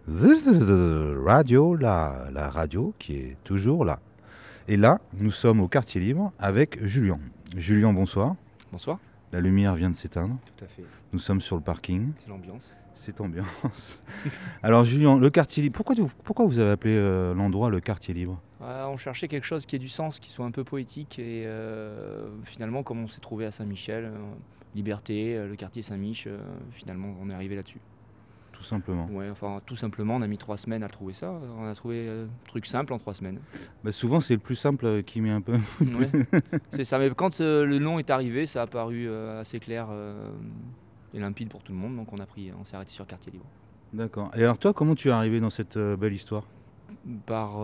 Radio, la radio qui est toujours là. Et là, nous sommes au quartier libre avec Julien. Julien, bonsoir. Bonsoir. La lumière vient de s'éteindre. Tout à fait. Nous sommes sur le parking. C'est l'ambiance. C'est ambiance. Alors Julien, le quartier libre, pourquoi vous avez appelé l'endroit le quartier libre? On cherchait quelque chose qui ait du sens, qui soit un peu poétique. Et finalement, comme on s'est trouvé à Saint-Michel, Liberté, le quartier Saint-Mich, finalement, on est arrivé là-dessus. Tout simplement. Ouais, enfin, tout simplement, on a mis 3 semaines à trouver ça. On a trouvé un truc simple en 3 semaines. Bah, souvent, c'est le plus simple qui met un peu. Ouais, c'est ça. Mais quand le nom est arrivé, ça a paru assez clair et limpide pour tout le monde. Donc on s'est arrêté sur quartier libre. D'accord. Et alors toi, comment tu es arrivé dans cette belle histoire? Par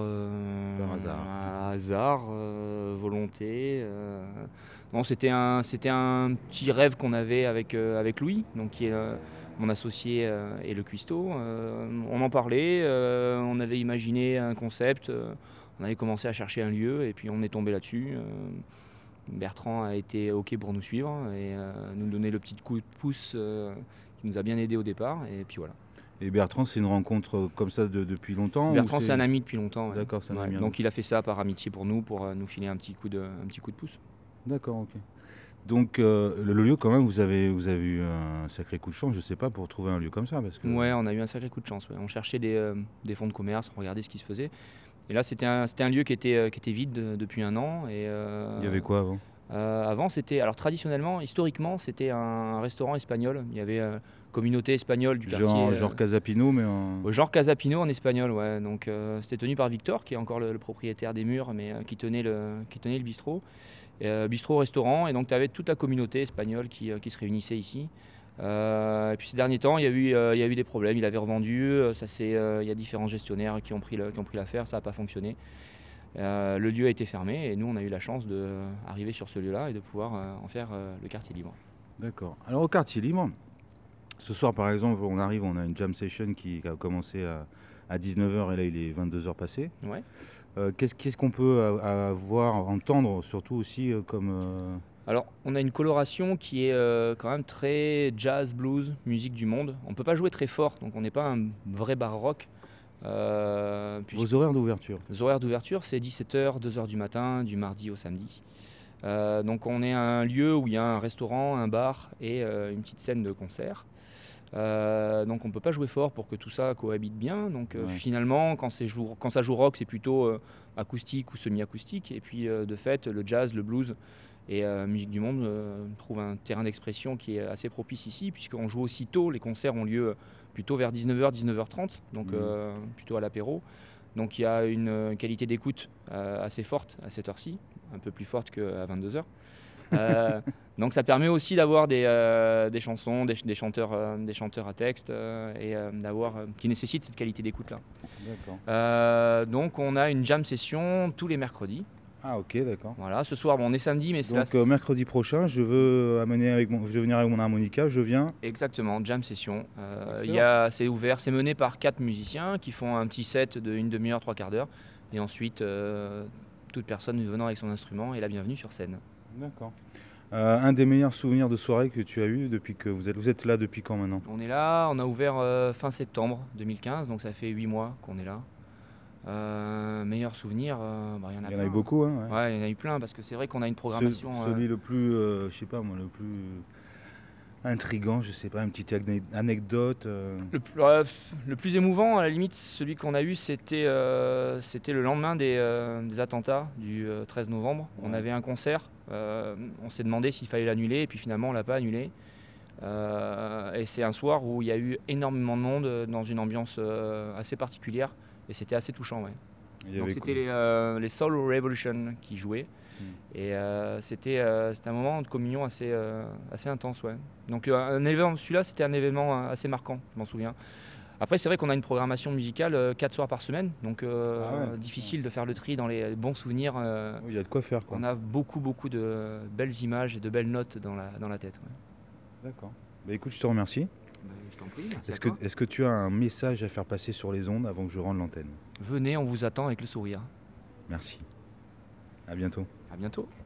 hasard, volonté. Non, c'était un petit rêve qu'on avait avec Louis, donc qui est mon associé et le cuistot. On en parlait, on avait imaginé un concept, on avait commencé à chercher un lieu et puis on est tombé là-dessus. Bertrand a été OK pour nous suivre et nous donner le petit coup de pouce qui nous a bien aidé au départ, et puis voilà. Et Bertrand, c'est une rencontre comme ça depuis longtemps? Bertrand, c'est un ami depuis longtemps. Ouais. D'accord, c'est un ami. Donc il a fait ça par amitié pour nous filer un petit coup de pouce. D'accord, ok. Donc le lieu, quand même, vous avez eu un sacré coup de chance, je sais pas, pour trouver un lieu comme ça, parce que... Ouais, on a eu un sacré coup de chance. Ouais. On cherchait des fonds de commerce, on regardait ce qui se faisait. Et là, c'était un lieu qui était vide depuis un an. Et, il y avait quoi avant? Avant, alors traditionnellement, historiquement, c'était un restaurant espagnol. Il y avait communauté espagnole du quartier. Genre Casapino, mais en... Genre Casapino en espagnol, ouais. Donc c'était tenu par Victor, qui est encore le propriétaire des murs, mais qui tenait le bistrot. Bistrot-restaurant, et donc tu avais toute la communauté espagnole qui se réunissait ici. Et puis ces derniers temps, il y a eu des problèmes. Il avait revendu, il y a différents gestionnaires qui ont pris l'affaire, ça n'a pas fonctionné. Le lieu a été fermé et nous on a eu la chance d'arriver sur ce lieu-là et de pouvoir en faire le quartier libre. D'accord. Alors au quartier libre, ce soir par exemple, on arrive, on a une jam session qui a commencé à 19h et là il est 22h passé. Ouais. Qu'est-ce qu'on peut voir, entendre surtout aussi comme... Alors, on a une coloration qui est quand même très jazz, blues, musique du monde. On ne peut pas jouer très fort, donc on n'est pas un vrai bar rock. Vos horaires d'ouverture? Les horaires d'ouverture, c'est 17h, 2h du matin, du mardi au samedi. Donc on est un lieu où il y a un restaurant, un bar et une petite scène de concert. Donc on ne peut pas jouer fort pour que tout ça cohabite bien. Donc Ouais. finalement, quand ça joue rock, c'est plutôt acoustique ou semi-acoustique. Et puis de fait, le jazz, le blues et musique du monde trouvent un terrain d'expression qui est assez propice ici, puisqu'on joue aussi tôt. Les concerts ont lieu plutôt vers 19h, 19h30, donc plutôt à l'apéro. Donc il y a une qualité d'écoute assez forte à cette heure-ci, un peu plus forte qu'à 22h. Donc ça permet aussi d'avoir des chansons, des chanteurs à texte qui nécessitent cette qualité d'écoute là. D'accord. Donc on a une jam session tous les mercredis. Ah ok, d'accord. Voilà, ce soir on est samedi, mais donc mercredi prochain, je veux venir avec mon harmonica, je viens. Exactement, jam session. C'est ouvert, c'est mené par 4 musiciens qui font un petit set de 1 demi-heure, 3 quarts d'heure, et ensuite toute personne venant avec son instrument est la bienvenue sur scène. D'accord. Un des meilleurs souvenirs de soirée que tu as eu depuis que vous êtes là depuis quand maintenant? On est là, on a ouvert fin septembre 2015, donc ça fait 8 mois qu'on est là. Meilleur souvenir, il y en a plein. Il y en a eu beaucoup, hein? Ouais, il y en a eu plein, parce que c'est vrai qu'on a une programmation... Celui le plus, je sais pas moi, le plus intriguant, je sais pas, une petite anecdote. Le plus émouvant, à la limite, celui qu'on a eu, c'était le lendemain des attentats du 13 novembre. Ouais. On avait un concert, on s'est demandé s'il fallait l'annuler, et puis finalement on l'a pas annulé. Et c'est un soir où il y a eu énormément de monde dans une ambiance assez particulière, et c'était assez touchant. Ouais. Donc c'était les Soul Revolution qui jouaient. Et c'était un moment de communion assez intense. Ouais. Donc celui-là, c'était un événement assez marquant, je m'en souviens. Après, c'est vrai qu'on a une programmation musicale 4 soirs par semaine, donc difficile de faire le tri dans les bons souvenirs. Il y a de quoi faire, quoi. On a beaucoup de belles images et de belles notes dans la tête. Ouais. D'accord. Bah, écoute, je te remercie. Je t'en prie. Est-ce que tu as un message à faire passer sur les ondes avant que je rende l'antenne? Venez, on vous attend avec le sourire. Merci. À bientôt. À bientôt.